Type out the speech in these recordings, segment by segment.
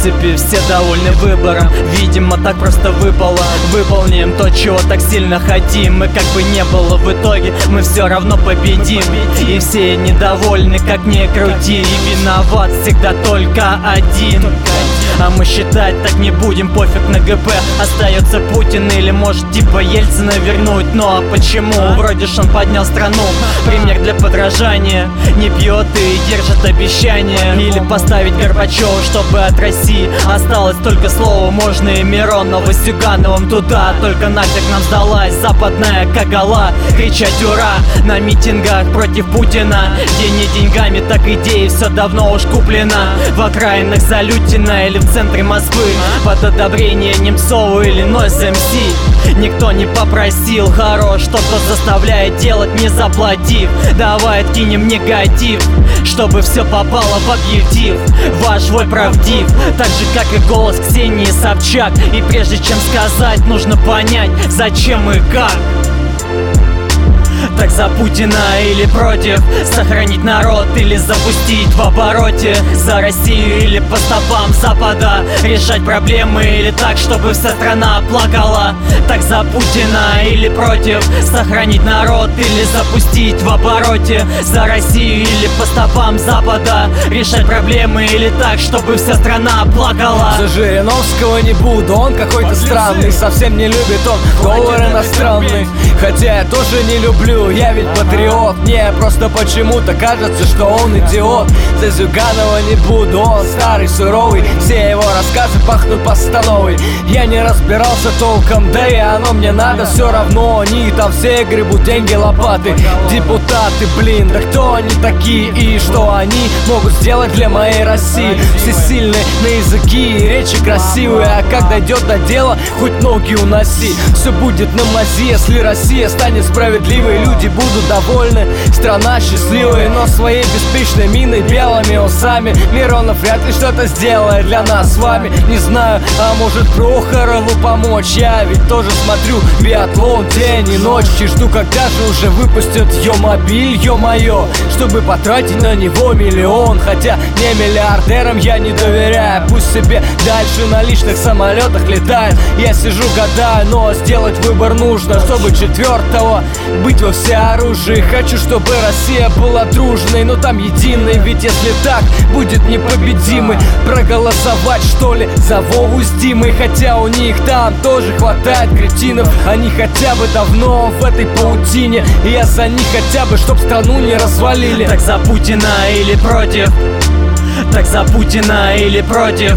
принципе все довольны выбором. Видимо, так просто выпало. Выполним то, чего так сильно хотим. И как бы не было в итоге, мы все равно победим. И все недовольны, как ни крути. И виноват всегда только один. А мы считать так не будем, пофиг на ГП. Остается Путин или может типа Ельцина вернуть. Ну а почему? Вроде ж он поднял страну. Пример для подражания. Не пьет и держит обещания. Или поставить Горбачева, чтобы от России осталось только слово. Можно и Миронова с Зюгановым туда. Только нафиг нам сдалась западная кагала. Кричать ура на митингах против Путина. Где не деньгами, так идеей все давно уж куплено. В окраинах Залютина или в центре Москвы под одобрение Немцова или Noise MC. Никто не попросил, хорош тот, кто заставляет делать, не заплатив. Давай откинем негатив, чтобы все попало в объектив. Ваш вой правдив, так же как и голос Ксении Собчак. И прежде чем сказать, нужно понять, зачем и как. Так за Путина или против? Сохранить народ или запустить в обороте? За Россию или по стопам Запада? Решать проблемы или так, чтобы вся страна плакала? Так за Путина или против? Сохранить народ или запустить в обороте? За Россию или по стопам Запада? Решать проблемы или так, чтобы вся страна плакала? За Жириновского не буду, он какой-то странный. Совсем не любит он доллар иностранный. Хотя я тоже не люблю, я ведь патриот. Мне просто почему-то кажется, что он идиот. За Зюганова не буду, он старый, суровый. Все его рассказы пахнут постановой. Я не разбирался толком, да и оно мне надо все равно. Они там все гребут деньги лопаты. Депутаты, блин, да кто они такие и что они могут сделать для моей России? Все сильные на языки и речи красивые, а как дойдет до дела, хоть ноги уноси. Все будет на мази, если Россия станет справедливой. Люди будут довольны, страна счастливая. Но своей беспечной миной, белыми усами Миронов вряд ли что-то сделает для нас с вами. Не знаю, а может Прохорову помочь? Я ведь тоже смотрю биатлон день и ночь. И жду, когда же уже выпустят Ё-мобиль, ё-моё, чтобы потратить на него миллион. Хотя не миллиардерам я не доверяю. Пусть себе дальше на личных самолетах летает. Я сижу гадаю, но сделать выбор нужно, чтобы четвертого быть во всеоружии. Хочу, чтобы Россия была дружной, но там единой. Ведь если так, будет непобедимый. Проголосовать что ли за Вову с Димой? Хотя у них там тоже хватает кретинов. Они хотя бы давно в этой паутине. И я за них хотя бы, чтоб страну не развалили. Так за Путина или против? Так за Путина или против?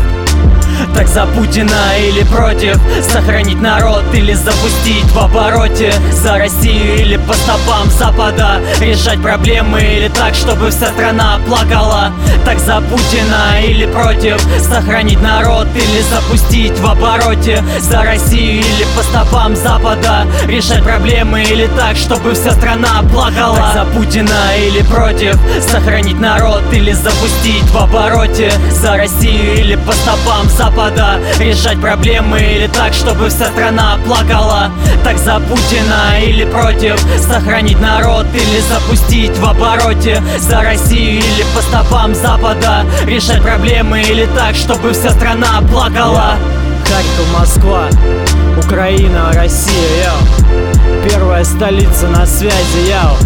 Так за Путина или против? Сохранить народ или запустить в обороте? За Россию или по стопам Запада? Решать проблемы или так, чтобы вся страна плакала? Так за Путина или против? Сохранить народ или запустить в обороте? За Россию или по стопам Запада? Решать проблемы или так, чтобы вся страна плакала? Так за Путина или против? Сохранить народ или запустить в обороте? За Россию или по стопам Запада? Решать проблемы или так, чтобы вся страна плакала? Так за Путина или против? Сохранить народ или запустить в обороте? За Россию или по стопам Запада? Решать проблемы или так, чтобы вся страна плакала? Харьков, Москва, Украина, Россия, яу. Первая столица на связи, яу.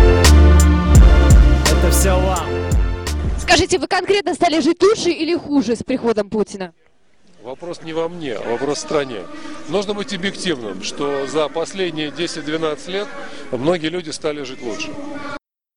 Это все вам. Скажите, вы конкретно стали жить лучше или хуже с приходом Путина? Вопрос не во мне, а вопрос в стране. Нужно быть объективным, что за последние 10-12 лет многие люди стали жить лучше.